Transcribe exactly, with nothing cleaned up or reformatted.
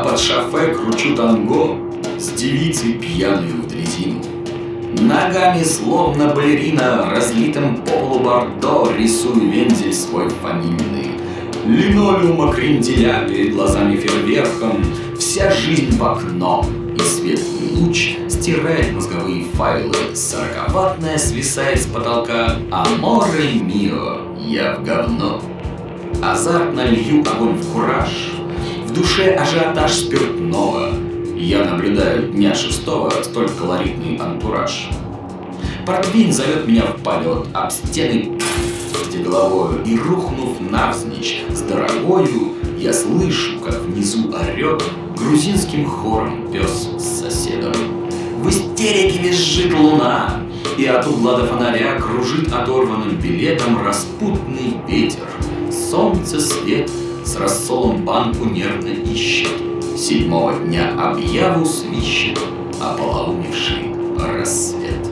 под шофе кручу танго с девицей пьяную в дрезину. Ногами, словно балерина, разлитым полубордо рисую вензель свой фамильный. Линолеума кренделя перед глазами фейерверком, вся жизнь в окно, и светлый луч стирает мозговые файлы. Сороковатная свисает с потолка, аморе мио, я в говно. Азартно лью огонь в кураж, в душе ажиотаж спиртного. Я наблюдаю дня шестого столь колоритный антураж. Портвейн зовет меня в полет, об стены где головою, и, рухнув навзничь с дорогою, я слышу, как внизу орет грузинским хором пес с соседом. В истерике визжит луна, и от угла до фонаря кружит оторванным билетом распутный ветер. Солнце свет с рассолом банку нервно ищет, седьмого дня объяву свищет ополоумевший рассвет.